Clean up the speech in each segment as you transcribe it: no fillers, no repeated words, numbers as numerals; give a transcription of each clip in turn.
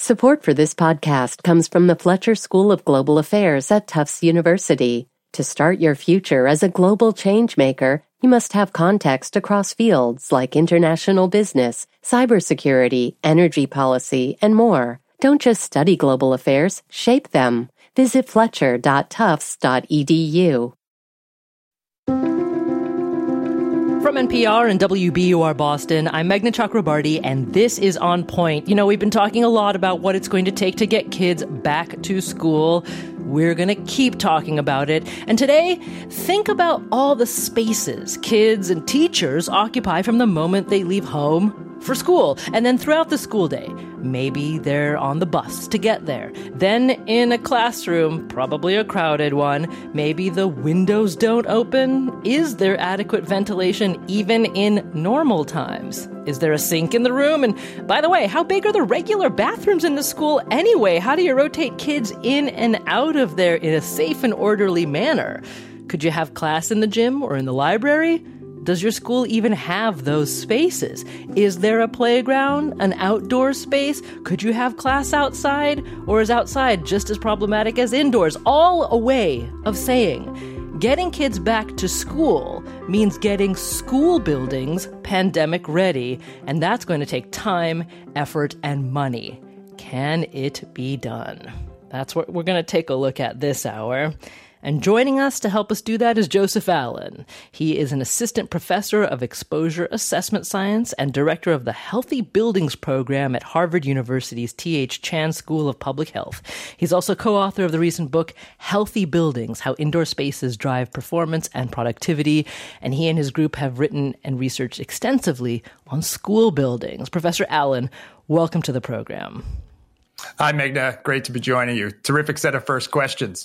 Support for this podcast comes from the Fletcher School of Global Affairs at Tufts University. To start your future as a global changemaker, you must have context across fields like international business, cybersecurity, energy policy, and more. Don't just study global affairs, shape them. Visit fletcher.tufts.edu. From NPR and WBUR Boston, I'm Meghna Chakrabarty, and this is On Point. You know, we've been talking a lot about what it's going to take to get kids back to school. We're going to keep talking about it. And today, think about all the spaces kids and teachers occupy from the moment they leave home for school, and then throughout the school day. Maybe they're on the bus to get there. Then in a classroom, probably a crowded one, maybe the windows don't open. Is there adequate ventilation even in normal times? Is there a sink in the room? And by the way, how big are the regular bathrooms in the school anyway? How do you rotate kids in and out of there in a safe and orderly manner? Could you have class in the gym or in the library? Does your school even have those spaces? Is there a playground, an outdoor space? Could you have class outside? Or is outside just as problematic as indoors? All a way of saying getting kids back to school means getting school buildings pandemic ready, and that's going to take time, effort, and money. Can it be done? That's what we're going to take a look at this hour. And joining us to help us do that is Joseph Allen. He is an assistant professor of exposure assessment science and director of the Healthy Buildings program at Harvard University's T.H. Chan School of Public Health. He's also co-author of the recent book, Healthy Buildings, How Indoor Spaces Drive Performance and Productivity. And he and his group have written and researched extensively on school buildings. Professor Allen, welcome to the program. Hi, Meghna. Great to be joining you. Terrific set of first questions.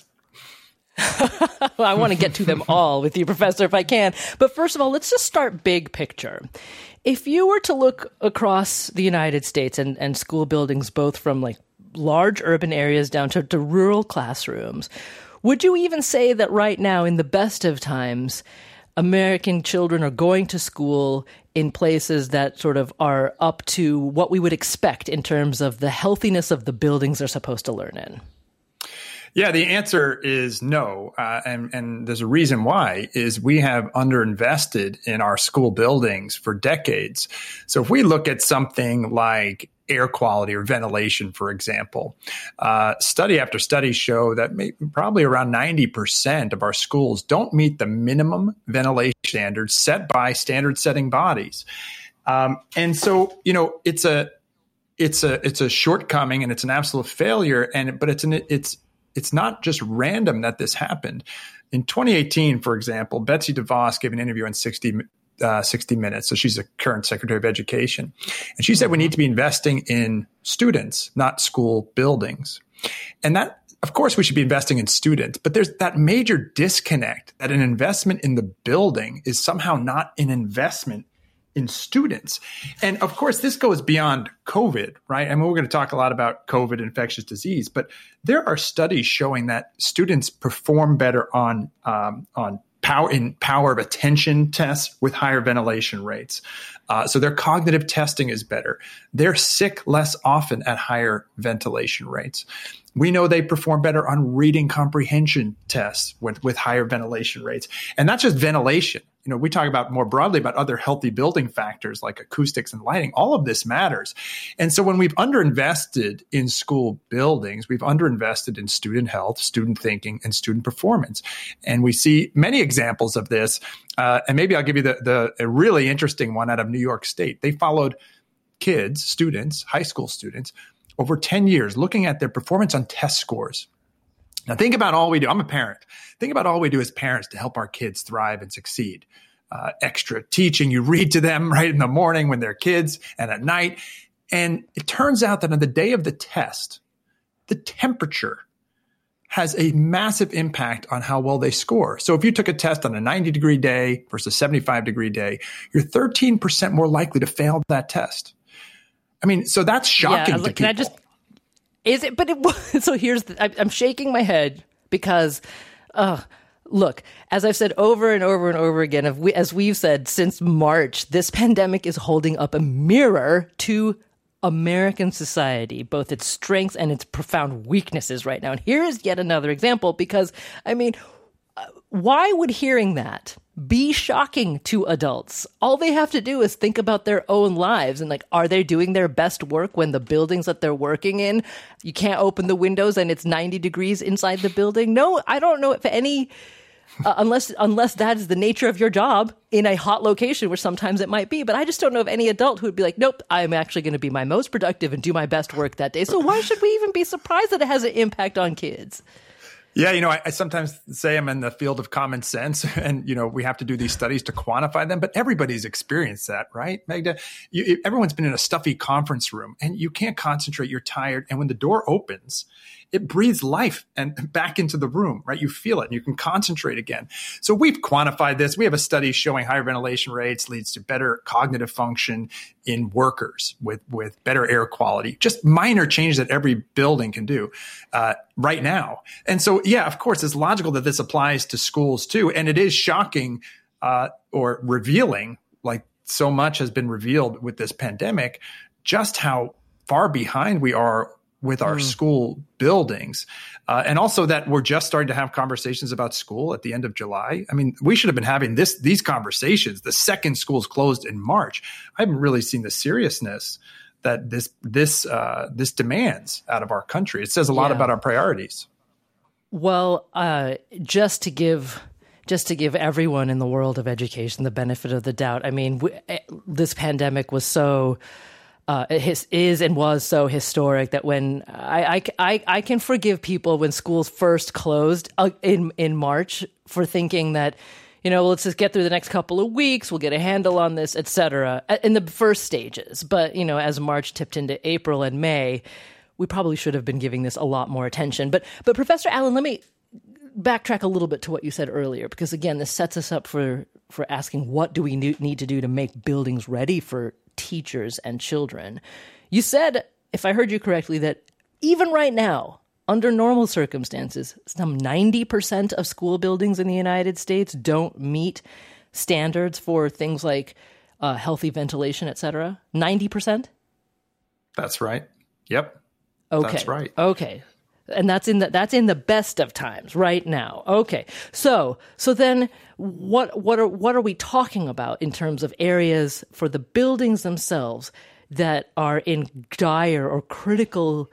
Well, I want to get to them all with you, Professor, if I can. But first of all, let's just start big picture. If you were to look across the United States and school buildings, both from like large urban areas down to rural classrooms, would you even say that right now, in the best of times, American children are going to school in places that sort of are up to what we would expect in terms of the healthiness of the buildings they're supposed to learn in? Yeah, the answer is no. And there's a reason why, is we have underinvested in our school buildings for decades. So if we look at something like air quality or ventilation, for example, study after study show that probably around 90% of our schools don't meet the minimum ventilation standards set by standard setting bodies. And so, you know, it's a shortcoming and it's an absolute failure. But it's not just random that this happened. In 2018, for example, Betsy DeVos gave an interview on 60 Minutes. So she's the current Secretary of Education. And she said we need to be investing in students, not school buildings. And that, of course, we should be investing in students. But there's that major disconnect that an investment in the building is somehow not an investment in students. And of course, this goes beyond COVID, right? I mean, we're going to talk a lot about COVID, infectious disease, but there are studies showing that students perform better on power of attention tests with higher ventilation rates. So their cognitive testing is better. They're sick less often at higher ventilation rates. We know they perform better on reading comprehension tests with higher ventilation rates. And not just ventilation. You know, we talk about more broadly about other healthy building factors like acoustics and lighting. All of this matters. And so when we've underinvested in school buildings, we've underinvested in student health, student thinking, and student performance. And we see many examples of this. And maybe I'll give you a really interesting one out of New York State. They followed students, high school students, over 10 years, looking at their performance on test scores. Now, think about all we do. I'm a parent. Think about all we do as parents to help our kids thrive and succeed. Extra teaching. You read to them right in the morning when they're kids and at night. And it turns out that on the day of the test, the temperature has a massive impact on how well they score. So if you took a test on a 90-degree day versus a 75-degree day, you're 13% more likely to fail that test. I mean, so that's shocking to people. Can I just... Is it? But so here's I'm shaking my head because, look, as I've said over and over and over again, as we've said since March, this pandemic is holding up a mirror to American society, both its strengths and its profound weaknesses right now. And here is yet another example because, I mean, why would hearing that be shocking to adults? All they have to do is think about their own lives and like, are they doing their best work when the buildings that they're working in, you can't open the windows and it's 90 degrees inside the building? No, I don't know if any, unless that is the nature of your job in a hot location, which sometimes it might be. But I just don't know of any adult who would be like, nope, I'm actually going to be my most productive and do my best work that day. So why should we even be surprised that it has an impact on kids? Yeah, I sometimes say I'm in the field of common sense and, we have to do these studies to quantify them, but everybody's experienced that, right, Magda? Everyone's been in a stuffy conference room and you can't concentrate, you're tired. And when the door opens, it breathes life and back into the room, right? You feel it and you can concentrate again. So we've quantified this. We have a study showing higher ventilation rates leads to better cognitive function in workers with better air quality, just minor changes that every building can do right now. And so, yeah, of course, it's logical that this applies to schools too. And it is shocking or revealing, like so much has been revealed with this pandemic, just how far behind we are with our school buildings. And also that we're just starting to have conversations about school at the end of July. I mean, we should have been having these conversations the second schools closed in March. I haven't really seen the seriousness that this demands out of our country. It says a lot about our priorities. Well, just to give everyone in the world of education the benefit of the doubt, I mean, this pandemic was so is and was so historic that when I can forgive people when schools first closed in March for thinking that, let's just get through the next couple of weeks, we'll get a handle on this, et cetera, in the first stages. But, as March tipped into April and May, we probably should have been giving this a lot more attention. But Professor Allen, let me backtrack a little bit to what you said earlier, because again, this sets us up for asking, what do we need to do to make buildings ready for teachers and children? You said, if I heard you correctly, that even right now, under normal circumstances, some 90% of school buildings in the United States don't meet standards for things like healthy ventilation, et cetera. 90%? That's right. Yep. Okay. That's right. Okay. And that's in the best of times right now. Okay. So then what are we talking about in terms of areas for the buildings themselves that are in dire or critical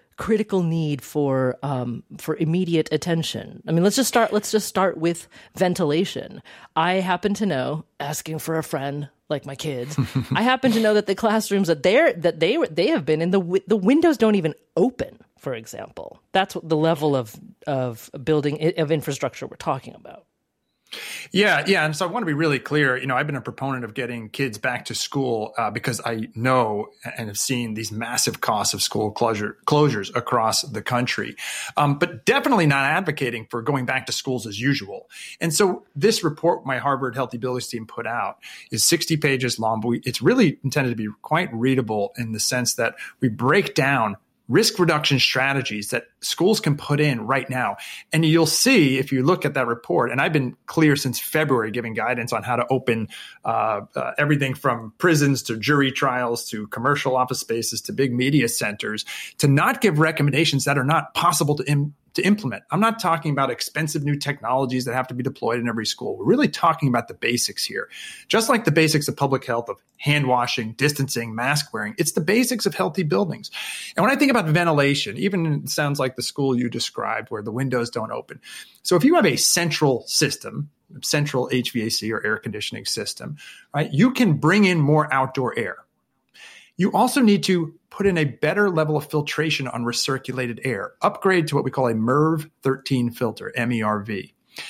need for immediate attention? I mean, let's just start with ventilation. I happen to know, asking for a friend like my kids, I happen to know that the classrooms that they have been in, the windows don't even open, for example. That's what the level of building of infrastructure we're talking about. Yeah. And so I want to be really clear. I've been a proponent of getting kids back to school because I know and have seen these massive costs of school closures across the country, but definitely not advocating for going back to schools as usual. And so this report my Harvard Healthy Buildings team put out is 60 pages long, but it's really intended to be quite readable in the sense that we break down risk reduction strategies that schools can put in right now. And you'll see if you look at that report, and I've been clear since February giving guidance on how to open everything from prisons to jury trials to commercial office spaces to big media centers, to not give recommendations that are not possible to implement. I'm not talking about expensive new technologies that have to be deployed in every school. We're really talking about the basics here. Just like the basics of public health, of hand washing, distancing, mask wearing, it's the basics of healthy buildings. And when I think about ventilation, even it sounds like the school you described where the windows don't open. So if you have a central system, central HVAC or air conditioning system, right, you can bring in more outdoor air. You also need to put in a better level of filtration on recirculated air, upgrade to what we call a MERV 13 filter, MERV.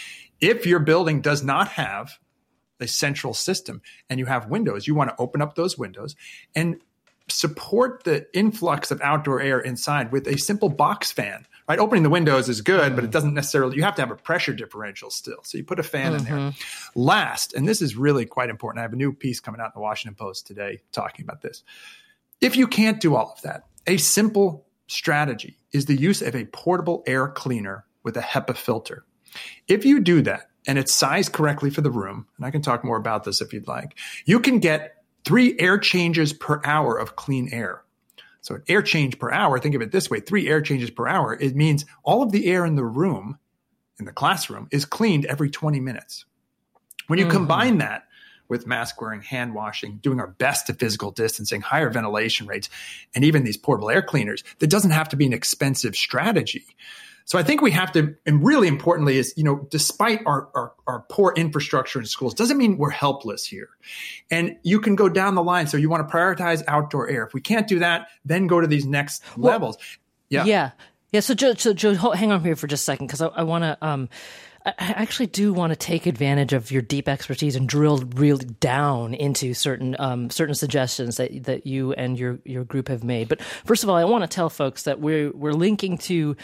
If your building does not have a central system and you have windows, you want to open up those windows and support the influx of outdoor air inside with a simple box fan. Right? Opening the windows is good, but it doesn't necessarily, you have to have a pressure differential still. So you put a fan in there. Last, and this is really quite important. I have a new piece coming out in the Washington Post today talking about this. If you can't do all of that, a simple strategy is the use of a portable air cleaner with a HEPA filter. If you do that and it's sized correctly for the room, and I can talk more about this if you'd like, you can get 3 air changes per hour of clean air. So an air change per hour, think of it this way, 3 air changes per hour. It means all of the air in the room, in the classroom, is cleaned every 20 minutes. When you combine that with mask wearing, hand washing, doing our best to physical distancing, higher ventilation rates, and even these portable air cleaners, that doesn't have to be an expensive strategy. So I think we have to, and really importantly is, despite our poor infrastructure in schools, doesn't mean we're helpless here. And you can go down the line. So you want to prioritize outdoor air. If we can't do that, then go to these next levels. Yeah. So Joe, hang on here for just a second, because I want to, I actually do want to take advantage of your deep expertise and drill really down into certain suggestions that you and your group have made. But first of all, I want to tell folks that we're linking to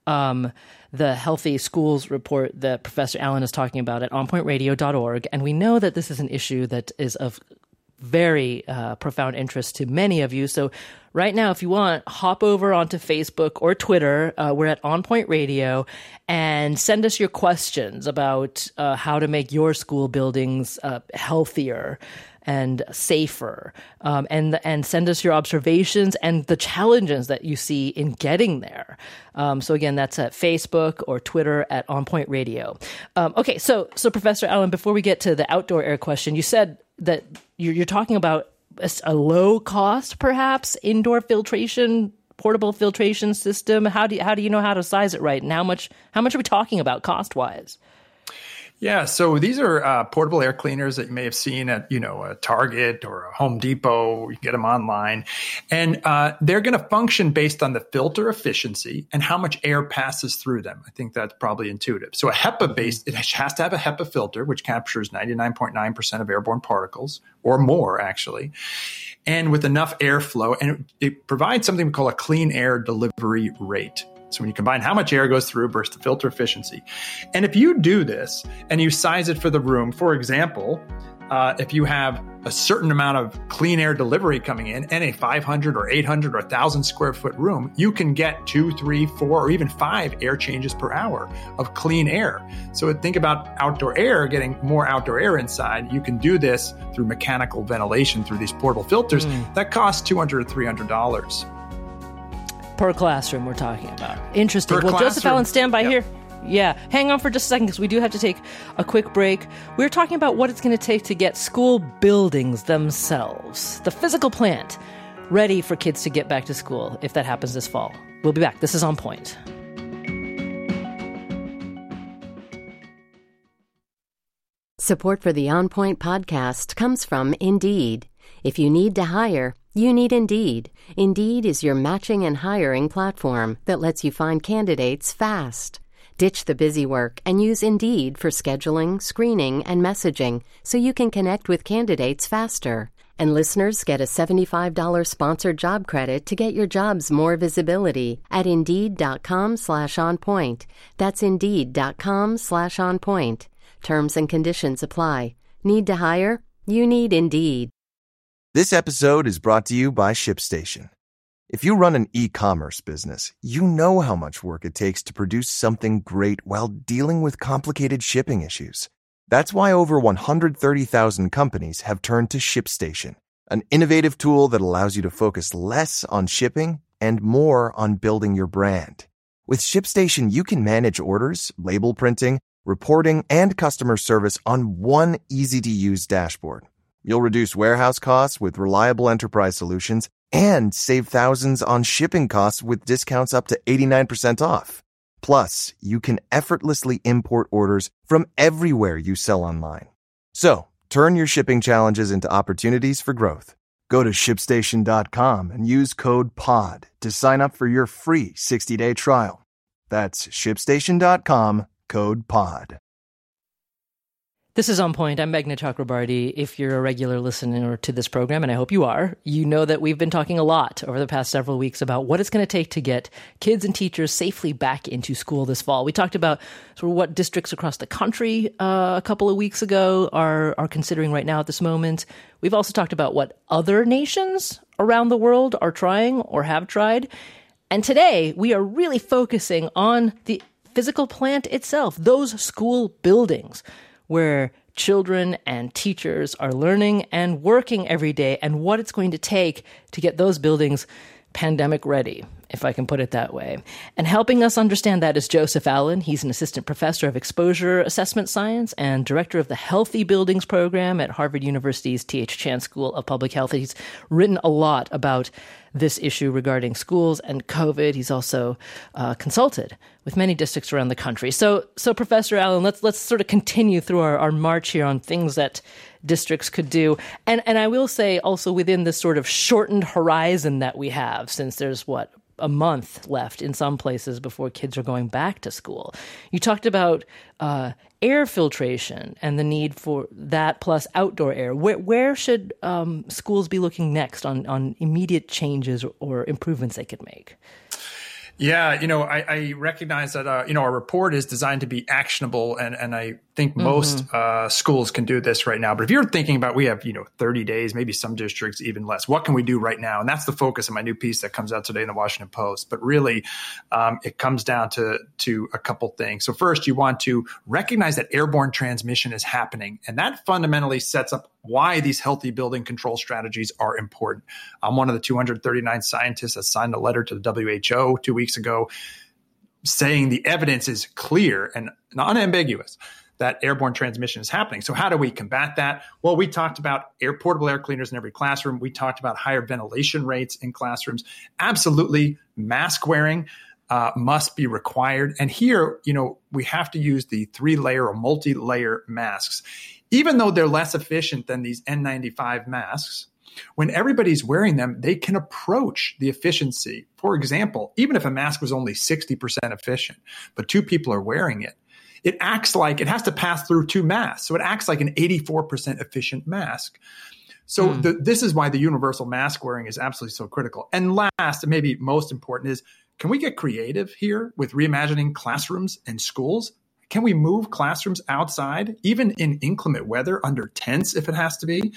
the Healthy Schools report that Professor Allen is talking about at onpointradio.org. And we know that this is an issue that is of very profound interest to many of you. So right now, if you want, hop over onto Facebook or Twitter. We're at On Point Radio, and send us your questions about how to make your school buildings healthier and safer, and send us your observations and the challenges that you see in getting there. So again, that's at Facebook or Twitter at On Point Radio. Okay, so Professor Allen, before we get to the outdoor air question, you said that you're talking about a low cost, perhaps, indoor filtration, portable filtration system. How do you know how to size it right? And how much are we talking about cost wise? Yeah, so these are portable air cleaners that you may have seen at, a Target or a Home Depot. You can get them online. And they're going to function based on the filter efficiency and how much air passes through them. I think that's probably intuitive. So a HEPA-based, it has to have a HEPA filter, which captures 99.9% of airborne particles, or more, actually, and with enough airflow. And it provides something we call a clean air delivery rate. So when you combine how much air goes through versus the filter efficiency. And if you do this and you size it for the room, for example, if you have a certain amount of clean air delivery coming in a 500 or 800 or 1,000 square foot room, you can get 2, 3, 4, or even 5 air changes per hour of clean air. So think about outdoor air, getting more outdoor air inside. You can do this through mechanical ventilation through these portable filters. That costs $200 or $300. Per classroom, we're talking about. Interesting. Well, Joseph Allen, stand by here. Yeah. Hang on for just a second, because we do have to take a quick break. We're talking about what it's going to take to get school buildings themselves, the physical plant, ready for kids to get back to school, if that happens this fall. We'll be back. This is On Point. Support for the On Point podcast comes from Indeed. If you need to hire, you need Indeed. Indeed is your matching and hiring platform that lets you find candidates fast. Ditch the busy work and use Indeed for scheduling, screening, and messaging so you can connect with candidates faster. And listeners get a $75 sponsored job credit to get your jobs more visibility at Indeed.com/onpoint. That's Indeed.com/onpoint. Terms and conditions apply. Need to hire? You need Indeed. This episode is brought to you by ShipStation. If you run an e-commerce business, you know how much work it takes to produce something great while dealing with complicated shipping issues. That's why over 130,000 companies have turned to ShipStation, an innovative tool that allows you to focus less on shipping and more on building your brand. With ShipStation, you can manage orders, label printing, reporting, and customer service on one easy-to-use dashboard. You'll reduce warehouse costs with reliable enterprise solutions and save thousands on shipping costs with discounts up to 89% off. Plus, you can effortlessly import orders from everywhere you sell online. So, turn your shipping challenges into opportunities for growth. Go to ShipStation.com and use code POD to sign up for your free 60-day trial. That's ShipStation.com, code POD. This is On Point. I'm Meghna Chakrabarty. If you're a regular listener to this program, and I hope you are, you know that we've been talking a lot over the past several weeks about what it's going to take to get kids and teachers safely back into school this fall. We talked about sort of what districts across the country a couple of weeks ago are considering right now at this moment. We've also talked about what other nations around the world are trying or have tried. And today, we are really focusing on the physical plant itself, those school buildings, where children and teachers are learning and working every day, and what it's going to take to get those buildings pandemic ready, if I can put it that way. And helping us understand that is Joseph Allen. He's an assistant professor of exposure assessment science and director of the Healthy Buildings program at Harvard University's T.H. Chan School of Public Health. He's written a lot about this issue regarding schools and COVID. He's also consulted with many districts around the country. So Professor Allen, let's sort of continue through our march here on things that districts could do. And I will say also within this sort of shortened horizon that we have, since there's a month left in some places before kids are going back to school. You talked about air filtration and the need for that plus outdoor air. Where should schools be looking next on immediate changes or improvements they could make? Yeah, I recognize that, our report is designed to be actionable, and I think most schools can do this right now. But if you're thinking about, we have, 30 days, maybe some districts even less. What can we do right now? And that's the focus of my new piece that comes out today in the Washington Post. But really, it comes down to a couple things. So first, you want to recognize that airborne transmission is happening, and that fundamentally sets up why these healthy building control strategies are important. I'm one of the 239 scientists that signed a letter to the WHO 2 weeks ago saying the evidence is clear and unambiguous that airborne transmission is happening. So how do we combat that? Well, we talked about portable air cleaners in every classroom. We talked about higher ventilation rates in classrooms. Absolutely, mask wearing must be required. And here, we have to use the 3-layer or multi-layer masks. Even though they're less efficient than these N95 masks, when everybody's wearing them, they can approach the efficiency. For example, even if a mask was only 60% efficient, but 2 people are wearing it, it has to pass through 2 masks. So it acts like an 84% efficient mask. So this is why the universal mask wearing is absolutely so critical. And last, and maybe most important, is can we get creative here with reimagining classrooms and schools? Can we move classrooms outside, even in inclement weather, under tents if it has to be?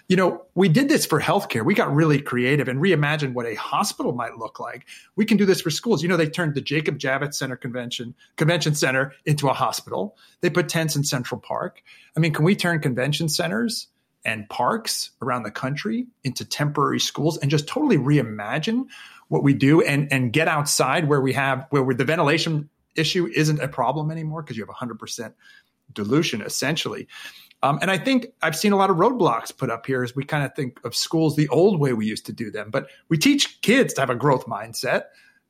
We did this for healthcare. We got really creative and reimagined what a hospital might look like. We can do this for schools. They turned the Jacob Javits Center Convention Center into a hospital. They put tents in Central Park. Can we turn convention centers and parks around the country into temporary schools and just totally reimagine what we do and get outside where the ventilation issue isn't a problem anymore because you have 100% dilution essentially. And I think I've seen a lot of roadblocks put up here as we kind of think of schools the old way we used to do them. But we teach kids to have a growth mindset,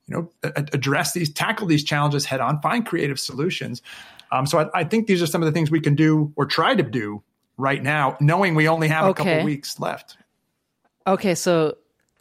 tackle these challenges head on, find creative solutions. So I think these are some of the things we can do or try to do right now, knowing we only have a couple weeks left. Okay, so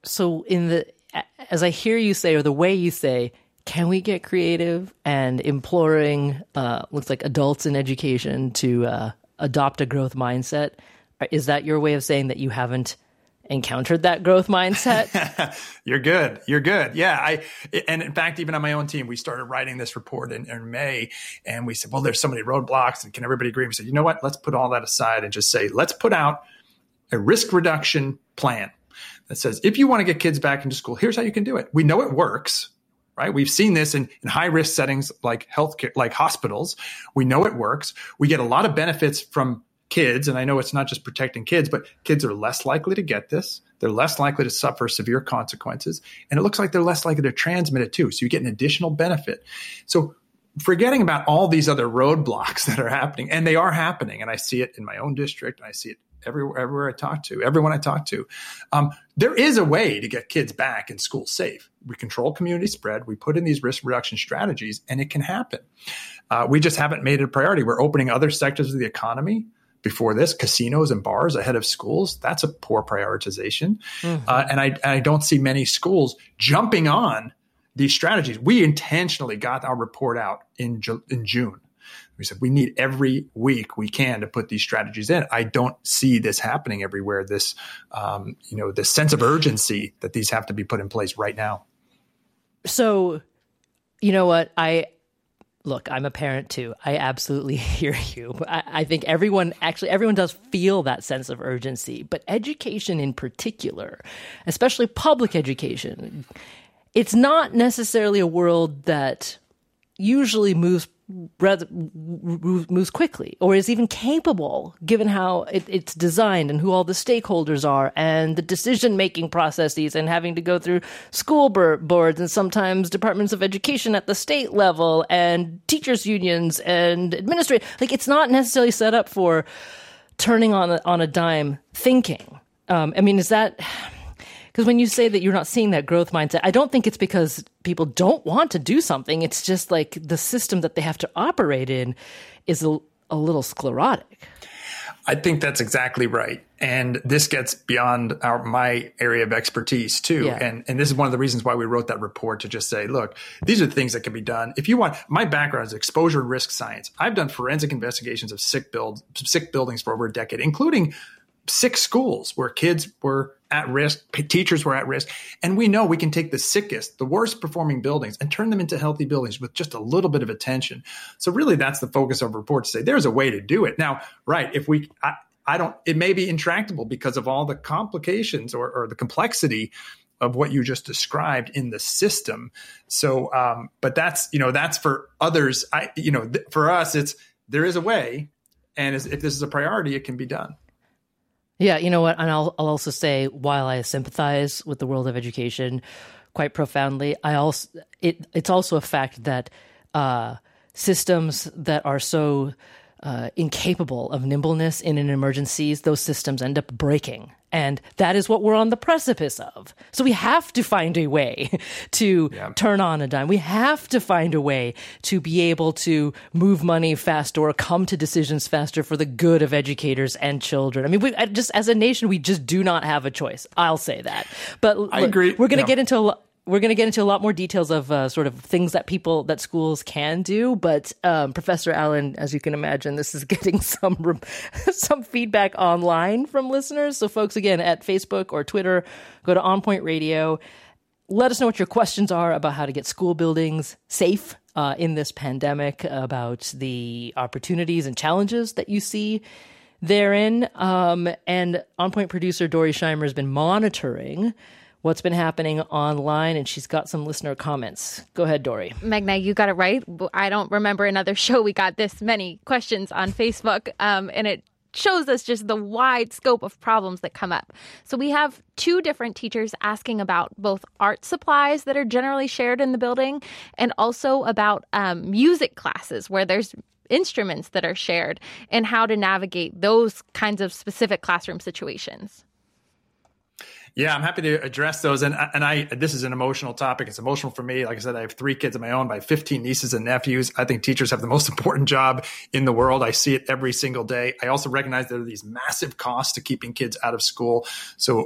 as I hear you say, or the way you say, can we get creative and imploring, looks like adults in education to adopt a growth mindset? Is that your way of saying that you haven't encountered that growth mindset? You're good. Yeah. And in fact, even on my own team, we started writing this report in May, and we said, well, there's so many roadblocks, and can everybody agree? We said, you know what? Let's put all that aside and just say, let's put out a risk reduction plan that says, if you want to get kids back into school, here's how you can do it. We know it works. Right? We've seen this in high-risk settings like healthcare, like hospitals. We know it works. We get a lot of benefits from kids, and I know it's not just protecting kids, but kids are less likely to get this. They're less likely to suffer severe consequences, and it looks like they're less likely to transmit it too. So you get an additional benefit. So forgetting about all these other roadblocks that are happening, and they are happening, and I see it in my own district, and I see it everywhere I talk to, everyone I talk to. There is a way to get kids back in school safe. We control community spread. We put in these risk reduction strategies, and it can happen. We just haven't made it a priority. We're opening other sectors of the economy before this, casinos and bars ahead of schools. That's a poor prioritization. And I don't see many schools jumping on these strategies. We intentionally got our report out in June. We said we need every week we can to put these strategies in. I don't see this happening everywhere. This, this sense of urgency that these have to be put in place right now. So, you know what? I'm a parent too. I absolutely hear you. I think everyone does feel that sense of urgency, but education in particular, especially public education, it's not necessarily a world that usually moves moves quickly or is even capable, given how it's designed and who all the stakeholders are and the decision-making processes and having to go through school boards and sometimes departments of education at the state level and teachers unions and administrators. Like, it's not necessarily set up for turning on a dime thinking. I mean, is that... Because when you say that you're not seeing that growth mindset, I don't think it's because people don't want to do something. It's just like the system that they have to operate in is a little sclerotic. I think that's exactly right. And this gets beyond my area of expertise too. Yeah. And this is one of the reasons why we wrote that report, to just say, look, these are the things that can be done. If you want, my background is exposure and risk science. I've done forensic investigations of sick buildings for over a decade, including sick schools where kids were at risk, teachers were at risk. And we know we can take the sickest, the worst performing buildings and turn them into healthy buildings with just a little bit of attention. So really that's the focus of the report, to say there's a way to do it. Now, right, if we, it may be intractable because of all the complications or the complexity of what you just described in the system. So, but that's for others. For us, there is a way. And if this is a priority, it can be done. Yeah, you know what? And I'll also say, while I sympathize with the world of education quite profoundly, it's also a fact that systems that are so incapable of nimbleness in an emergency, those systems end up breaking. And that is what we're on the precipice of. So we have to find a way to turn on a dime. We have to find a way to be able to move money faster or come to decisions faster for the good of educators and children. I mean, just as a nation, we just do not have a choice. I'll say that. But I agree. We're going to get into a lot more details of sort of things that schools can do. But Professor Allen, as you can imagine, this is getting some feedback online from listeners. So folks, again, at Facebook or Twitter, go to On Point Radio. Let us know what your questions are about how to get school buildings safe in this pandemic, about the opportunities and challenges that you see therein. And On Point producer Dory Scheimer has been monitoring what's been happening online, and she's got some listener comments. Go ahead, Dory. Magna, you got it right. I don't remember another show we got this many questions on Facebook, and it shows us just the wide scope of problems that come up. So we have two different teachers asking about both art supplies that are generally shared in the building and also about music classes where there's instruments that are shared and how to navigate those kinds of specific classroom situations. Yeah, I'm happy to address those. And this is an emotional topic. It's emotional for me. Like I said, I have 3 kids of my own. I have 15 nieces and nephews. I think teachers have the most important job in the world. I see it every single day. I also recognize there are these massive costs to keeping kids out of school. So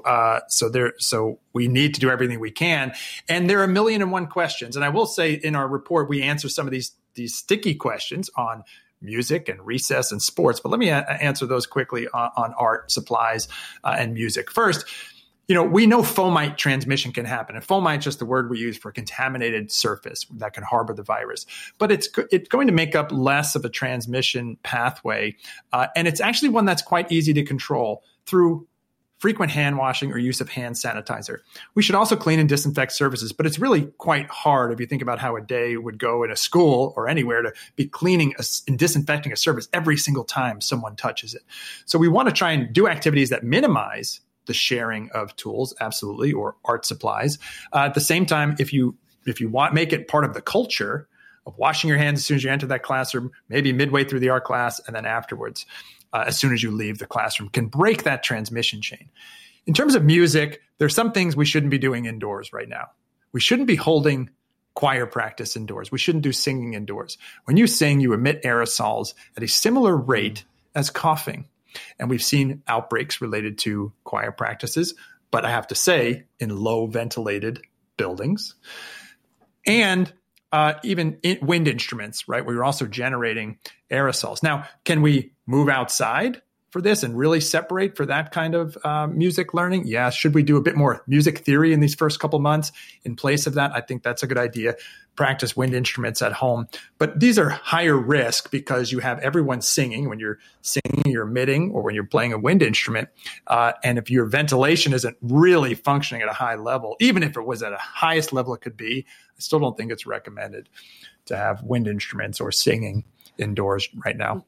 we need to do everything we can. And there are 1,000,001 questions. And I will say in our report, we answer some of these sticky questions on music and recess and sports. But let me answer those quickly on art supplies and music. First, we know fomite transmission can happen. And fomite is just the word we use for a contaminated surface that can harbor the virus. But it's going to make up less of a transmission pathway. And it's actually one that's quite easy to control through frequent hand washing or use of hand sanitizer. We should also clean and disinfect surfaces, but it's really quite hard if you think about how a day would go in a school or anywhere to be cleaning and disinfecting a surface every single time someone touches it. So we want to try and do activities that minimize the sharing of tools, absolutely, or art supplies. At the same time, if you make it part of the culture of washing your hands as soon as you enter that classroom, maybe midway through the art class, and then afterwards, as soon as you leave the classroom, can break that transmission chain. In terms of music, there's some things we shouldn't be doing indoors right now. We shouldn't be holding choir practice indoors. We shouldn't do singing indoors. When you sing, you emit aerosols at a similar rate as coughing. And we've seen outbreaks related to choir practices, but I have to say, in low ventilated buildings. And even wind instruments, right? We were also generating aerosols. Now, can we move outside for this and really separate for that kind of music learning? Yeah. Should we do a bit more music theory in these first couple months in place of that? I think that's a good idea. Practice wind instruments at home. But these are higher risk because you have everyone singing. When you're singing, you're emitting, or when you're playing a wind instrument. And if your ventilation isn't really functioning at a high level, even if it was at a highest level it could be, I still don't think it's recommended to have wind instruments or singing indoors right now.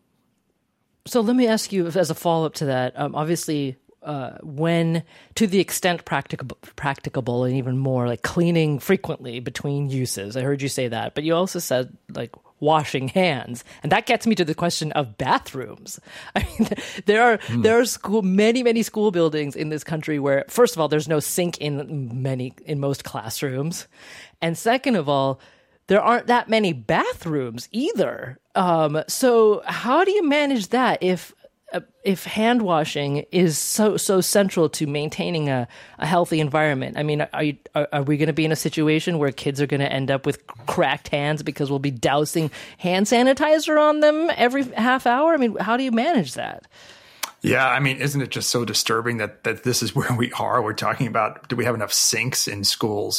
So let me ask you, as a follow-up to that, obviously, when, to the extent practicable and even more, like cleaning frequently between uses. I heard you say that, but you also said like washing hands. And that gets me to the question of bathrooms. I mean, there are many school buildings in this country where, first of all, there's no sink in most classrooms. And second of all, there aren't that many bathrooms either. So how do you manage that if hand washing is so central to maintaining a healthy environment? I mean, are we going to be in a situation where kids are going to end up with cracked hands because we'll be dousing hand sanitizer on them every half hour? I mean, how do you manage that? Yeah, I mean, isn't it just so disturbing that this is where we are? We're talking about, do we have enough sinks in schools?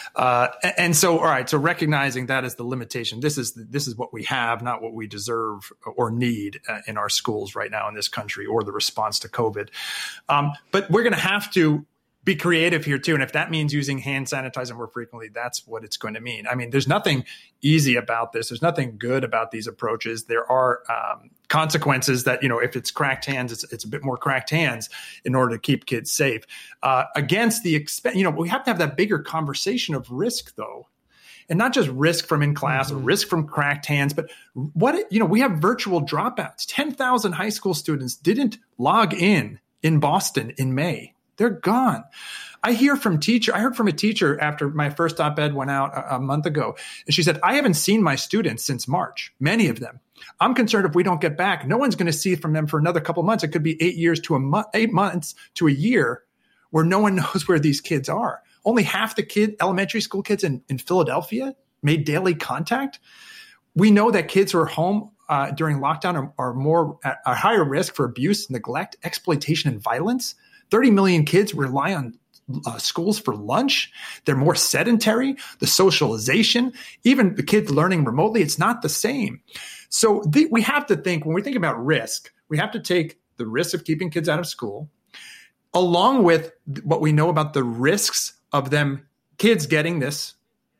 And so, all right, so recognizing that as the limitation, this is what we have, not what we deserve or need in our schools right now in this country, or the response to COVID. But we're going to have to be creative here too. And if that means using hand sanitizer more frequently, that's what it's going to mean. I mean, there's nothing easy about this. There's nothing good about these approaches. There are consequences that, if it's cracked hands, it's a bit more cracked hands in order to keep kids safe. Against the expense, we have to have that bigger conversation of risk though. And not just risk from in class or risk from cracked hands, but we have virtual dropouts. 10,000 high school students didn't log in Boston in May. They're gone. I heard from a teacher after my first op-ed went out a month ago. And she said, I haven't seen my students since March, many of them. I'm concerned if we don't get back, no one's going to see from them for another couple of months. It could be 8 months to a year where no one knows where these kids are. Only half the elementary school kids in Philadelphia made daily contact. We know that kids who are home during lockdown are higher risk for abuse, neglect, exploitation, and violence. 30 million kids rely on schools for lunch. They're more sedentary. The socialization, even the kids learning remotely, it's not the same. So we have to think, when we think about risk, we have to take the risk of keeping kids out of school, along with what we know about the risks of kids getting this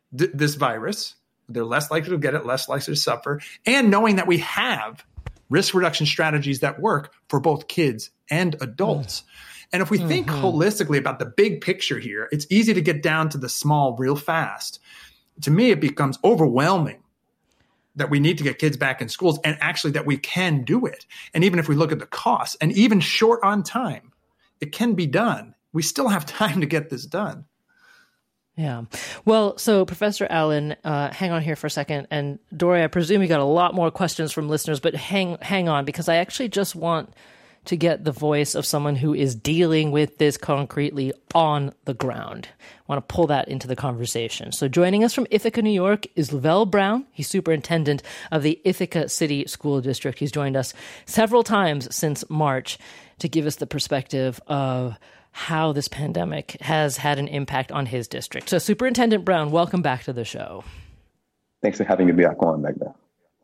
virus. They're less likely to get it, less likely to suffer, and knowing that we have risk reduction strategies that work for both kids and adults. And if we think holistically about the big picture here, it's easy to get down to the small real fast. To me, it becomes overwhelming that we need to get kids back in schools, and actually that we can do it. And even if we look at the costs, and even short on time, it can be done. We still have time to get this done. Yeah. Well, so Professor Allen, hang on here for a second. And Dory, I presume you got a lot more questions from listeners, but hang on, because I actually just want to get the voice of someone who is dealing with this concretely on the ground. I want to pull that into the conversation. So joining us from Ithaca, New York is Lavelle Brown. He's superintendent of the Ithaca City School District. He's joined us several times since March to give us the perspective of how this pandemic has had an impact on his district. So Superintendent Brown, welcome back to the show. Thanks for having me back on, Magda.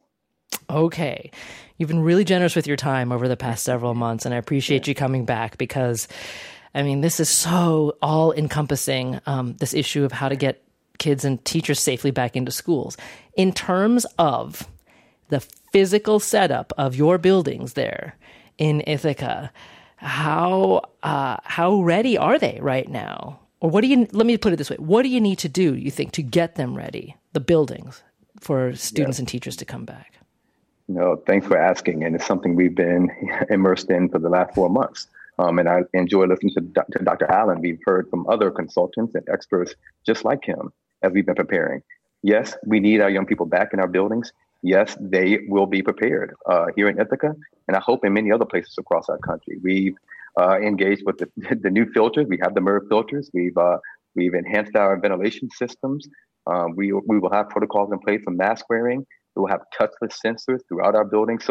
Okay. You've been really generous with your time over the past several months, and I appreciate you coming back because, I mean, this is so all-encompassing, this issue of how to get kids and teachers safely back into schools. In terms of the physical setup of your buildings there in Ithaca, how ready are they right now? Or let me put it this way, what do you need to do, you think, to get them ready, the buildings, for students and teachers to come back? No, thanks for asking. And it's something we've been immersed in for the last 4 months. And I enjoy listening to Dr. Allen. We've heard from other consultants and experts just like him as we've been preparing. Yes, we need our young people back in our buildings. Yes, they will be prepared here in Ithaca, and I hope in many other places across our country. We've engaged with the new filters. We have the MERV filters. We've enhanced our ventilation systems. We will have protocols in place for mask wearing. We will have touchless sensors throughout our building. So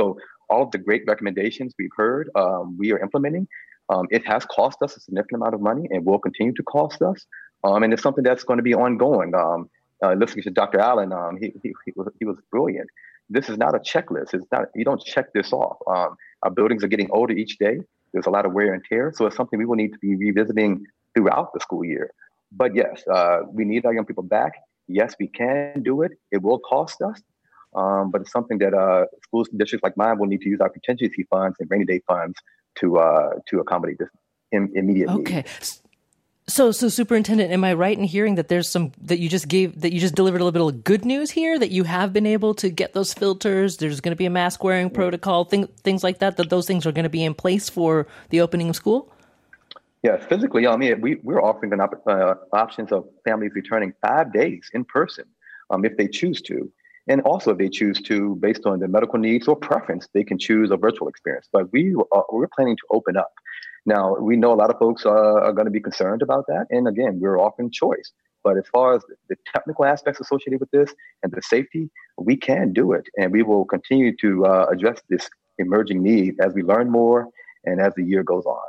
all of the great recommendations we've heard, we are implementing. It has cost us a significant amount of money and will continue to cost us. And it's something that's going to be ongoing. Listening to Dr. Allen, he was brilliant. This is not a checklist. It's not, you don't check this off. Our buildings are getting older each day. There's a lot of wear and tear. So it's something we will need to be revisiting throughout the school year. But yes, we need our young people back. Yes, we can do it. It will cost us. But it's something that schools and districts like mine will need to use our contingency funds and rainy day funds to accommodate this immediate need. Okay. So Superintendent, am I right in hearing that there's that you just delivered a little bit of good news here, that you have been able to get those filters? There's going to be a mask wearing protocol, things like that those things are going to be in place for the opening of school? Yeah, physically, we're offering options of families returning 5 days in person if they choose to. And also, if they choose to, based on their medical needs or preference, they can choose a virtual experience. But we're planning to open up. Now, we know a lot of folks are going to be concerned about that. And again, we're offering choice. But as far as the technical aspects associated with this and the safety, we can do it. And we will continue to address this emerging need as we learn more and as the year goes on.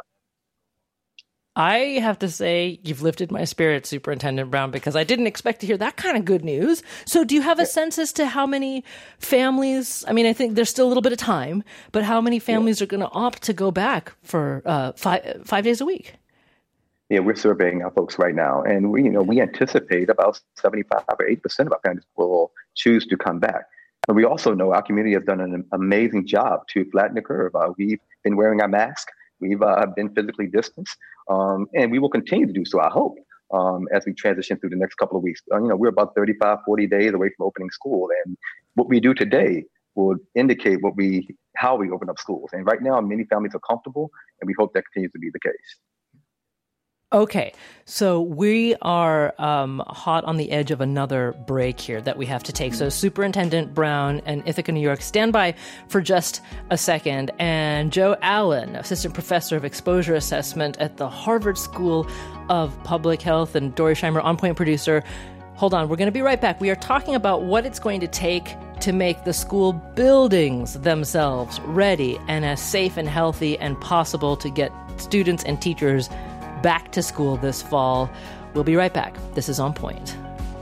I have to say, you've lifted my spirit, Superintendent Brown, because I didn't expect to hear that kind of good news. So do you have a sense as to how many families, I think there's still a little bit of time, but how many families are going to opt to go back for 5 days a week? Yeah, we're surveying our folks right now. And we anticipate about 75 or 8% of our families will choose to come back. But we also know our community has done an amazing job to flatten the curve. We've been wearing our masks. We've been physically distanced, and we will continue to do so, I hope, as we transition through the next couple of weeks. We're about 35, 40 days away from opening school, and what we do today will indicate how we open up schools. And right now, many families are comfortable, and we hope that continues to be the case. Okay, so we are hot on the edge of another break here that we have to take. So Superintendent Brown and Ithaca, New York, stand by for just a second. And Joe Allen, Assistant Professor of Exposure Assessment at the Harvard School of Public Health, and Dori Scheimer, On Point producer. Hold on, we're going to be right back. We are talking about what it's going to take to make the school buildings themselves ready and as safe and healthy and possible to get students and teachers back to school this fall. We'll be right back. This is On Point.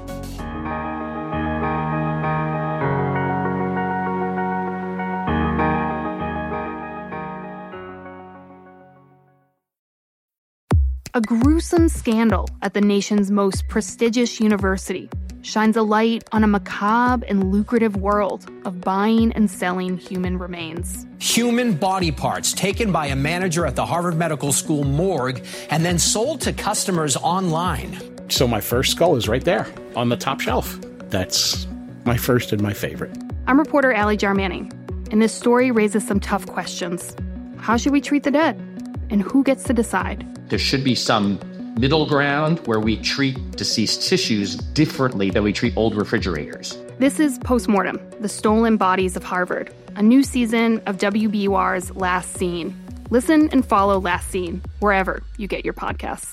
A gruesome scandal at the nation's most prestigious university shines a light on a macabre and lucrative world of buying and selling human remains. Human body parts taken by a manager at the Harvard Medical School morgue and then sold to customers online. So my first skull is right there on the top shelf. That's my first and my favorite. I'm reporter Allie Jarmanning, and this story raises some tough questions. How should we treat the dead? And who gets to decide? There should be some middle ground where we treat deceased tissues differently than we treat old refrigerators. This is Postmortem, the Stolen Bodies of Harvard, a new season of WBUR's Last Scene. Listen and follow Last Scene wherever you get your podcasts.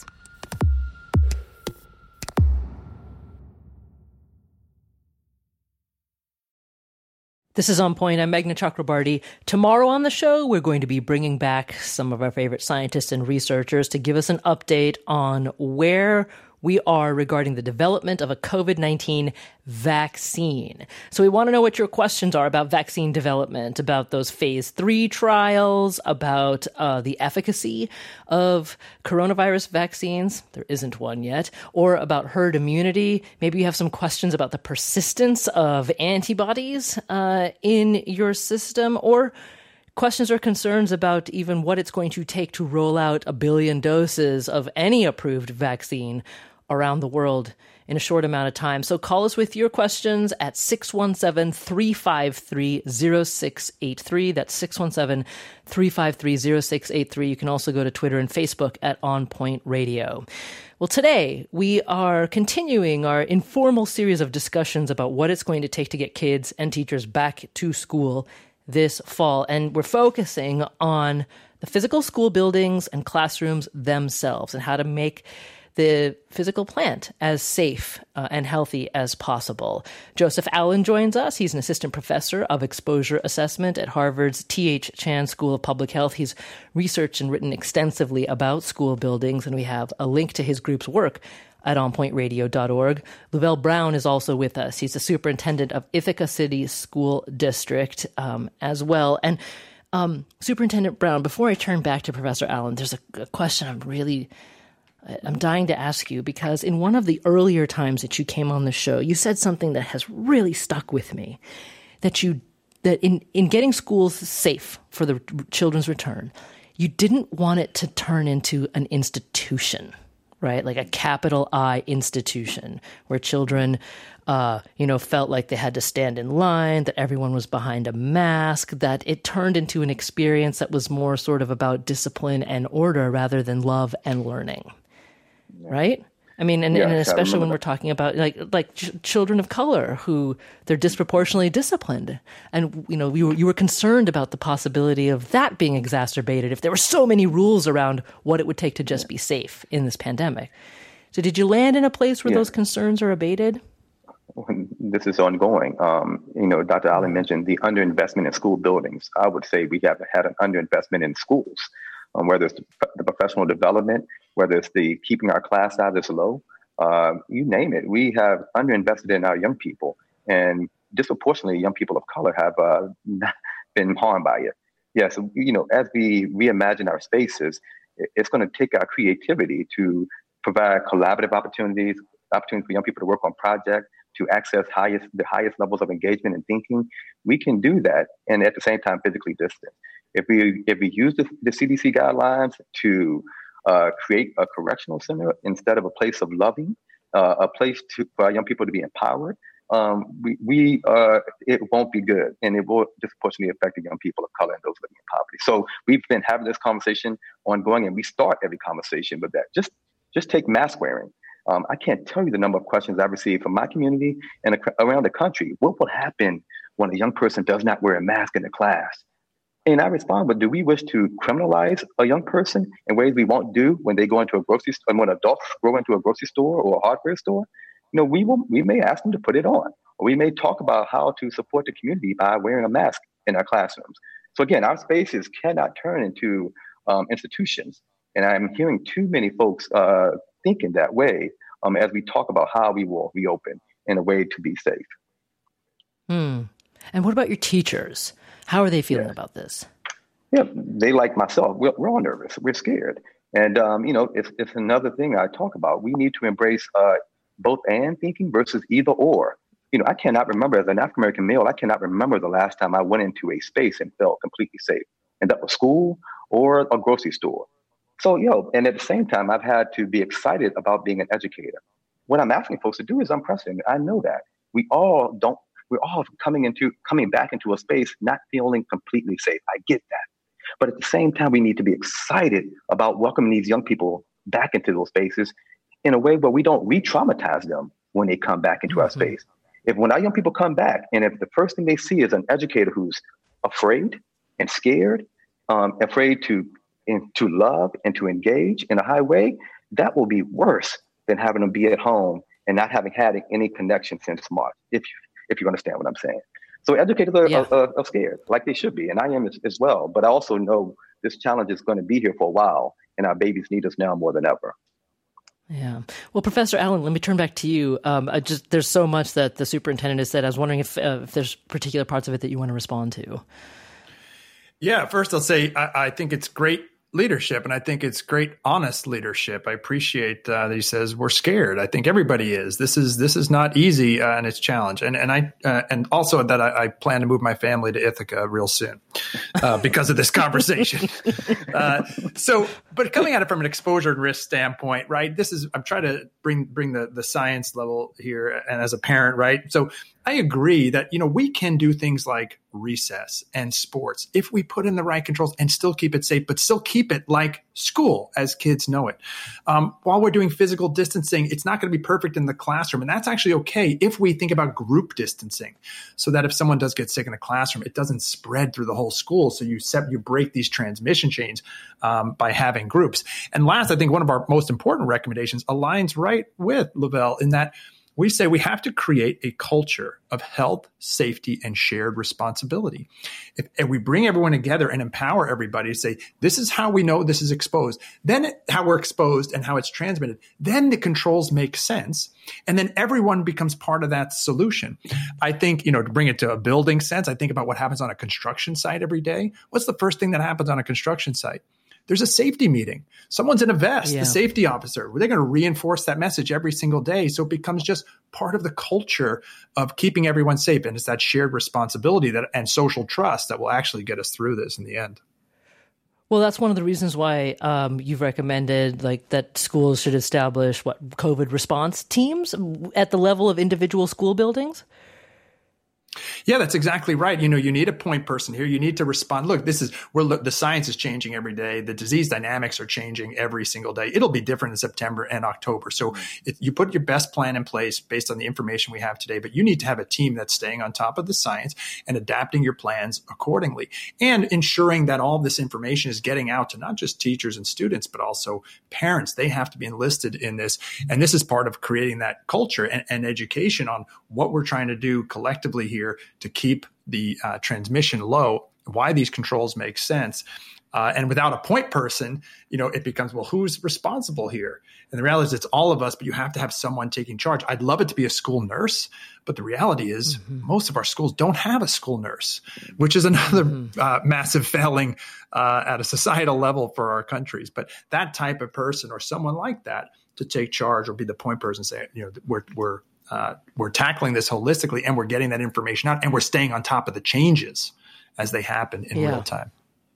This is On Point. I'm Meghna Chakrabarty. Tomorrow on the show, we're going to be bringing back some of our favorite scientists and researchers to give us an update on where we are regarding the development of a COVID-19 vaccine. So we want to know what your questions are about vaccine development, about those phase 3 trials, about the efficacy of coronavirus vaccines. There isn't one yet. Or about herd immunity. Maybe you have some questions about the persistence of antibodies in your system, or questions or concerns about even what it's going to take to roll out 1 billion doses of any approved vaccine around the world in a short amount of time. So call us with your questions at 617-353-0683. That's 617-353-0683. You can also go to Twitter and Facebook at On Point Radio. Well, today we are continuing our informal series of discussions about what it's going to take to get kids and teachers back to school this fall. And we're focusing on the physical school buildings and classrooms themselves and how to make the physical plant as safe and healthy as possible. Joseph Allen joins us. He's an assistant professor of exposure assessment at Harvard's T.H. Chan School of Public Health. He's researched and written extensively about school buildings, and we have a link to his group's work at onpointradio.org. Louvel Brown is also with us. He's the superintendent of Ithaca City School District as well. And Superintendent Brown, before I turn back to Professor Allen, there's a question I'm dying to ask you, because in one of the earlier times that you came on the show, you said something that has really stuck with me, that in getting schools safe for the children's return, you didn't want it to turn into an institution, right? Like a capital I institution where children, felt like they had to stand in line, that everyone was behind a mask, that it turned into an experience that was more sort of about discipline and order rather than love and learning, right? I mean, and especially when we're talking about like children of color who they're disproportionately disciplined. And, you were concerned about the possibility of that being exacerbated if there were so many rules around what it would take to just be safe in this pandemic. So did you land in a place where those concerns are abated? This is ongoing. Dr. Allen mentioned the underinvestment in school buildings. I would say we have had an underinvestment in schools, whether it's the professional development, whether it's the keeping our class sizes low, you name it. We have underinvested in our young people, and disproportionately young people of color have been harmed by it. Yes, as we reimagine our spaces, it's going to take our creativity to provide collaborative opportunities for young people to work on projects, to access the highest levels of engagement and thinking. We can do that, and at the same time physically distant. If we use the CDC guidelines to create a correctional center instead of a place of loving, a place for our young people to be empowered, it won't be good, and it will disproportionately affect the young people of color and those living in poverty. So we've been having this conversation ongoing, and we start every conversation with that. Just take mask wearing. I can't tell you the number of questions I've received from my community and around the country. What will happen when a young person does not wear a mask in the class? And I respond, but do we wish to criminalize a young person in ways we won't do when they go into a grocery store, and when adults go into a grocery store or a hardware store? We may ask them to put it on, or we may talk about how to support the community by wearing a mask in our classrooms. So again, our spaces cannot turn into institutions. And I'm hearing too many folks thinking that way as we talk about how we will reopen in a way to be safe. And what about your teachers? How are they feeling about this? Yeah, they, like myself, we're all nervous. We're scared. And, it's another thing I talk about. We need to embrace both and thinking versus either or. I cannot remember, as an African-American male, I cannot remember the last time I went into a space and felt completely safe. And that was school or a grocery store. So, and at the same time, I've had to be excited about being an educator. What I'm asking folks to do is unprecedented. I know that. We're all coming back into a space not feeling completely safe. I get that. But at the same time, we need to be excited about welcoming these young people back into those spaces in a way where we don't re-traumatize them when they come back into our space. When our young people come back, and if the first thing they see is an educator who's afraid and scared, afraid to love and to engage in a high way, that will be worse than having them be at home and not having had any connection since March, if you understand what I'm saying. So educators are scared, like they should be, and I am as well. But I also know this challenge is going to be here for a while, and our babies need us now more than ever. Yeah. Well, Professor Allen, let me turn back to you. There's so much that the superintendent has said. I was wondering if there's particular parts of it that you want to respond to. Yeah, first I'll say I think it's great leadership, and I think it's great, honest leadership. I appreciate that he says we're scared. I think everybody is. This is not easy, and it's a challenge. And also that I plan to move my family to Ithaca real soon because of this conversation. But coming at it from an exposure and risk standpoint, right? I'm trying to bring the science level here, and as a parent, right? So I agree that, we can do things like recess and sports if we put in the right controls and still keep it safe, but still keep it like school as kids know it. While we're doing physical distancing, it's not going to be perfect in the classroom. And that's actually okay if we think about group distancing, so that if someone does get sick in a classroom, it doesn't spread through the whole school. So you break these transmission chains by having groups. And last, I think one of our most important recommendations aligns right with Lavelle in that we say we have to create a culture of health, safety, and shared responsibility. If we bring everyone together and empower everybody to say, this is how we know this is exposed, then how we're exposed and how it's transmitted, then the controls make sense. And then everyone becomes part of that solution. I think, to bring it to a building sense, I think about what happens on a construction site every day. What's the first thing that happens on a construction site? There's a safety meeting. Someone's in a vest, the safety officer. They're going to reinforce that message every single day. So it becomes just part of the culture of keeping everyone safe. And it's that shared responsibility and social trust that will actually get us through this in the end. Well, that's one of the reasons why you've recommended that schools should establish COVID response teams at the level of individual school buildings. Yeah, that's exactly right. You need a point person here. You need to respond. Look, the science is changing every day. The disease dynamics are changing every single day. It'll be different in September and October. So you put your best plan in place based on the information we have today, but you need to have a team that's staying on top of the science and adapting your plans accordingly and ensuring that all this information is getting out to not just teachers and students, but also parents. They have to be enlisted in this. And this is part of creating that culture and education on what we're trying to do collectively here to keep the transmission low, why these controls make sense. And without a point person, it becomes, well, who's responsible here? And the reality is it's all of us, but you have to have someone taking charge. I'd love it to be a school nurse, but the reality is most of our schools don't have a school nurse, which is another massive failing at a societal level for our countries. But that type of person or someone like that to take charge or be the point person, say, we're tackling this holistically and we're getting that information out and we're staying on top of the changes as they happen in real time.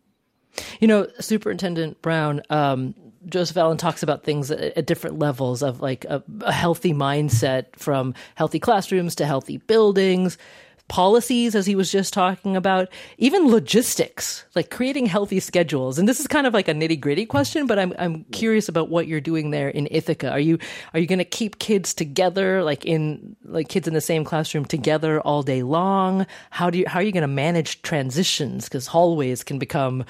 Superintendent Brown, Joseph Allen talks about things at different levels of a healthy mindset, from healthy classrooms to healthy buildings, policies, as he was just talking about, even logistics, like creating healthy schedules. And this is kind of like a nitty-gritty question, but I'm curious about what you're doing there in Ithaca. Are you going to keep kids together, kids in the same classroom together all day long? How are you going to manage transitions? Because hallways can become,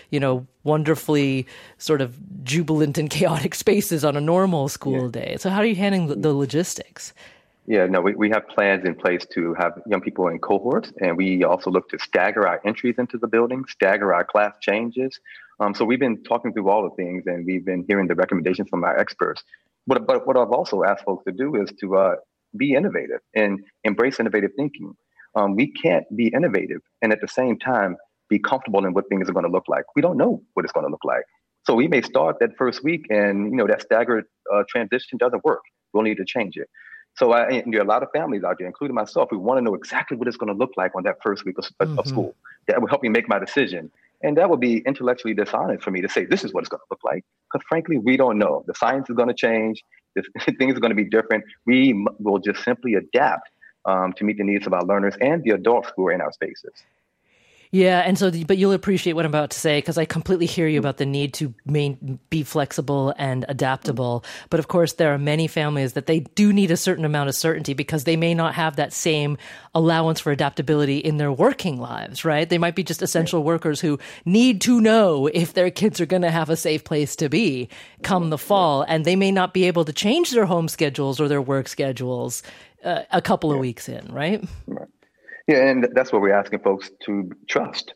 wonderfully sort of jubilant and chaotic spaces on a normal school day. So how are you handling the logistics? Yeah, no, we have plans in place to have young people in cohorts, and we also look to stagger our entries into the building, stagger our class changes. So we've been talking through all the things, and we've been hearing the recommendations from our experts. But what I've also asked folks to do is to be innovative and embrace innovative thinking. We can't be innovative and at the same time be comfortable in what things are going to look like. We don't know what it's going to look like. So we may start that first week and, that staggered transition doesn't work. We'll need to change it. So there are a lot of families out there, including myself, who want to know exactly what it's going to look like on that first week of school. That will help me make my decision. And that would be intellectually dishonest for me to say, this is what it's going to look like. Because frankly, we don't know. The science is going to change. Things are going to be different. We will just simply adapt to meet the needs of our learners and the adults who are in our spaces. Yeah, and so, but you'll appreciate what I'm about to say, because I completely hear you about the need to be flexible and adaptable. But of course, there are many families that they do need a certain amount of certainty because they may not have that same allowance for adaptability in their working lives, right? They might be just essential workers who need to know if their kids are going to have a safe place to be come the fall, and they may not be able to change their home schedules or their work schedules a couple of weeks in, right? Right. Yeah, and that's what we're asking folks to trust.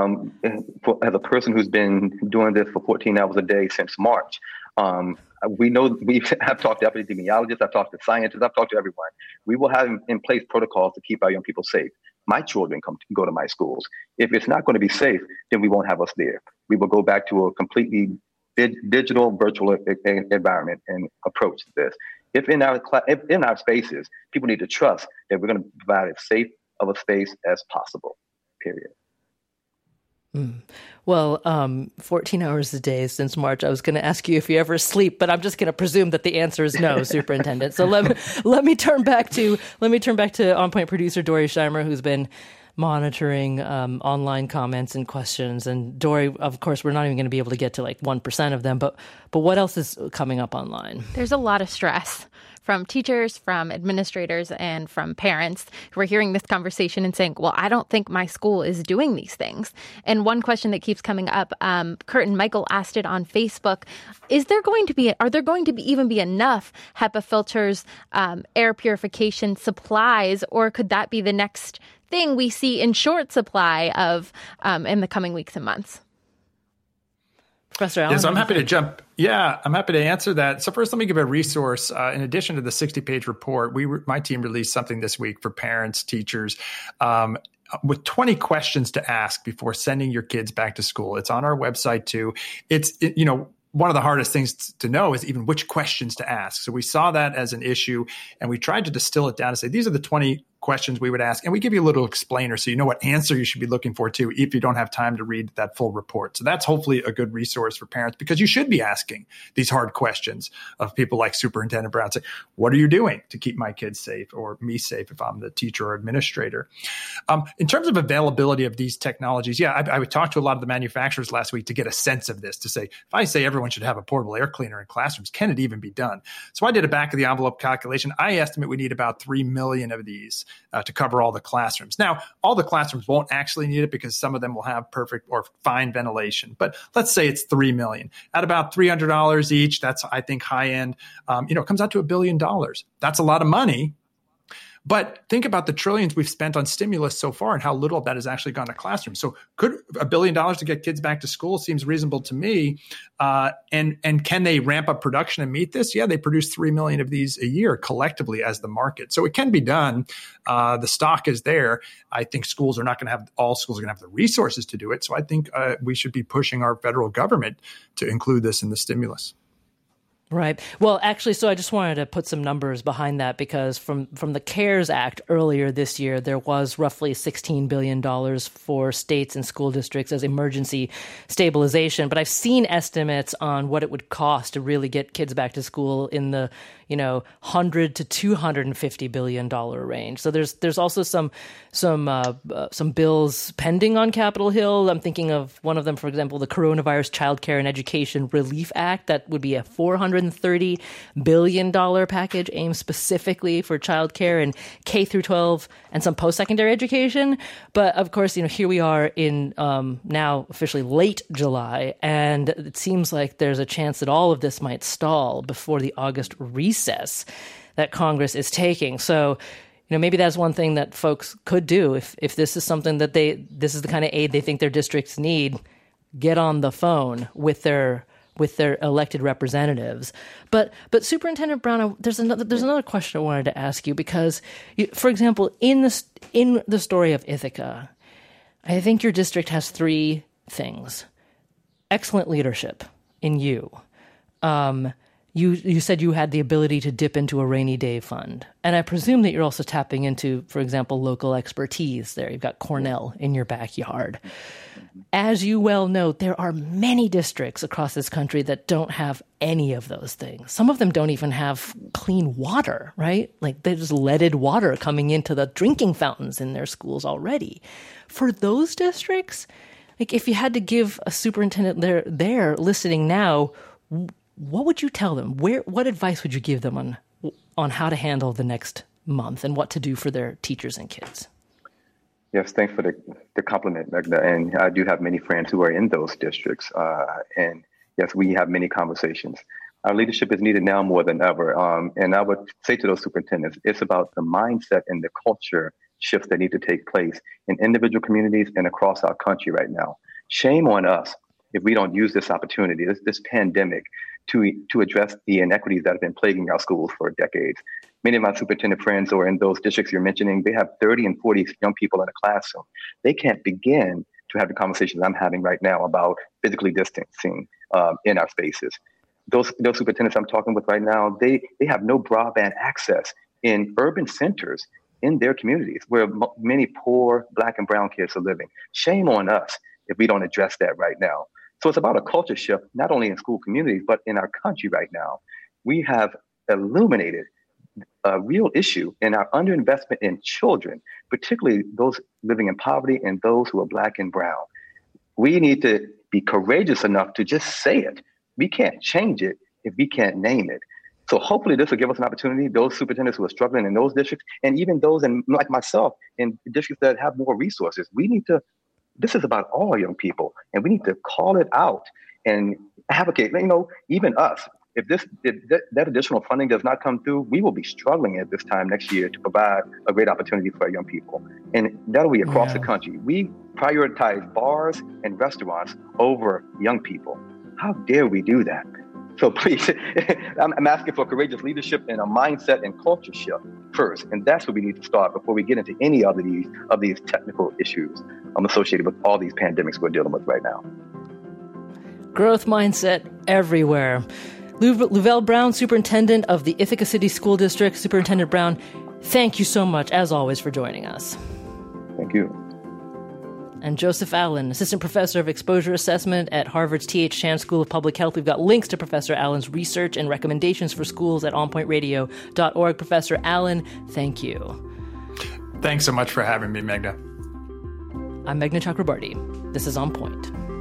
As a person who's been doing this for 14 hours a day since March, we know I've talked to epidemiologists, I've talked to scientists, I've talked to everyone. We will have in place protocols to keep our young people safe. My children go to my schools. If it's not going to be safe, then we won't have us there. We will go back to a completely digital, virtual environment and approach this. If in our spaces, people need to trust that we're going to provide as safe of a space as possible, period. Well, 14 hours a day since March. I was going to ask you if you ever sleep, but I'm just going to presume that the answer is no, Superintendent. So let me turn back to On Point producer Dory Scheimer, who's been monitoring online comments and questions. And Dory, of course, we're not even going to be able to get to like 1% of them, but what else is coming up online? There's a lot of stress from teachers, from administrators, and from parents who are hearing this conversation and saying, well, I don't think my school is doing these things. And one question that keeps coming up, Kurt and Michael asked it on Facebook, are there going to even be enough HEPA filters, air purification supplies, or could that be the next thing we see in short supply of in the coming weeks and months? Professor Allen? Yes, I'm happy to jump. Yeah, I'm happy to answer that. So first, let me give a resource. In addition to the 60-page report, my team released something this week for parents, teachers, with 20 questions to ask before sending your kids back to school. It's on our website too. One of the hardest things to know is even which questions to ask. So we saw that as an issue, and we tried to distill it down and say, these are the 20 questions we would ask. And we give you a little explainer so you know what answer you should be looking for too, if you don't have time to read that full report. So that's hopefully a good resource for parents, because you should be asking these hard questions of people like Superintendent Brown. Say, what are you doing to keep my kids safe, or me safe if I'm the teacher or administrator? In terms of availability of these technologies, I would talk to a lot of the manufacturers last week to get a sense of this, to say, if I say everyone should have a portable air cleaner in classrooms, can it even be done? So I did a back of the envelope calculation. I estimate we need about 3 million of these to cover all the classrooms. Now, all the classrooms won't actually need it because some of them will have perfect or fine ventilation. But let's say it's 3 million. At about $300 each, that's, I think, high end. It comes out to $1 billion. That's a lot of money. But think about the trillions we've spent on stimulus so far and how little of that has actually gone to classrooms. So could $1 billion to get kids back to school seems reasonable to me. And can they ramp up production and meet this? Yeah, they produce 3 million of these a year collectively as the market. So it can be done. The stock is there. I think all schools are going to have the resources to do it. So I think we should be pushing our federal government to include this in the stimulus. Right. Well, actually, so I just wanted to put some numbers behind that, because from the CARES Act earlier this year, there was roughly $16 billion for states and school districts as emergency stabilization. But I've seen estimates on what it would cost to really get kids back to school in the $100 to $250 billion range. So there's also some bills pending on Capitol Hill. I'm thinking of one of them, for example, the Coronavirus Child Care and Education Relief Act. That would be a $430 billion package aimed specifically for child care and K through 12 and some post-secondary education. But of course, here we are in now officially late July, and it seems like there's a chance that all of this might stall before the August recess that Congress is taking. So, maybe that's one thing that folks could do if this is something that this is the kind of aid they think their districts need. Get on the phone with their elected representatives. But Superintendent Brown, there's another question I wanted to ask you, because, for example, in the story of Ithaca, I think your district has 3 things: excellent leadership in you. You said you had the ability to dip into a rainy day fund. And I presume that you're also tapping into, for example, local expertise there. You've got Cornell in your backyard. As you well know, there are many districts across this country that don't have any of those things. Some of them don't even have clean water, right? Like, there's leaded water coming into the drinking fountains in their schools already. For those districts, like, if you had to give a superintendent there listening now, what would you tell them? What advice would you give them on how to handle the next month and what to do for their teachers and kids? Yes, thanks for the compliment, Magda. And I do have many friends who are in those districts. And yes, we have many conversations. Our leadership is needed now more than ever. And I would say to those superintendents, it's about the mindset and the culture shifts that need to take place in individual communities and across our country right now. Shame on us if we don't use this opportunity, this pandemic, to address the inequities that have been plaguing our schools for decades. Many of my superintendent friends who are in those districts you're mentioning, they have 30 and 40 young people in a classroom. They can't begin to have the conversations I'm having right now about physically distancing in our spaces. Those superintendents I'm talking with right now, they have no broadband access in urban centers in their communities where many poor Black and brown kids are living. Shame on us if we don't address that right now. So it's about a culture shift, not only in school communities, but in our country right now. We have illuminated a real issue in our underinvestment in children, particularly those living in poverty and those who are Black and brown. We need to be courageous enough to just say it. We can't change it if we can't name it. So hopefully this will give us an opportunity, those superintendents who are struggling in those districts, and even those like myself in districts that have more resources. This is about all young people, and we need to call it out and advocate. Even us, if that additional funding does not come through, we will be struggling at this time next year to provide a great opportunity for our young people. And that'll be across the country. We prioritize bars and restaurants over young people. How dare we do that? So please, I'm asking for courageous leadership and a mindset and culture shift first. And that's where we need to start before we get into any of these technical issues associated with all these pandemics we're dealing with right now. Growth mindset everywhere. Louvel Brown, Superintendent of the Ithaca City School District. Superintendent Brown, thank you so much, as always, for joining us. Thank you. And Joseph Allen, Assistant Professor of Exposure Assessment at Harvard's T.H. Chan School of Public Health. We've got links to Professor Allen's research and recommendations for schools at onpointradio.org. Professor Allen, thank you. Thanks so much for having me, Meghna. I'm Meghna Chakrabarty. This is On Point.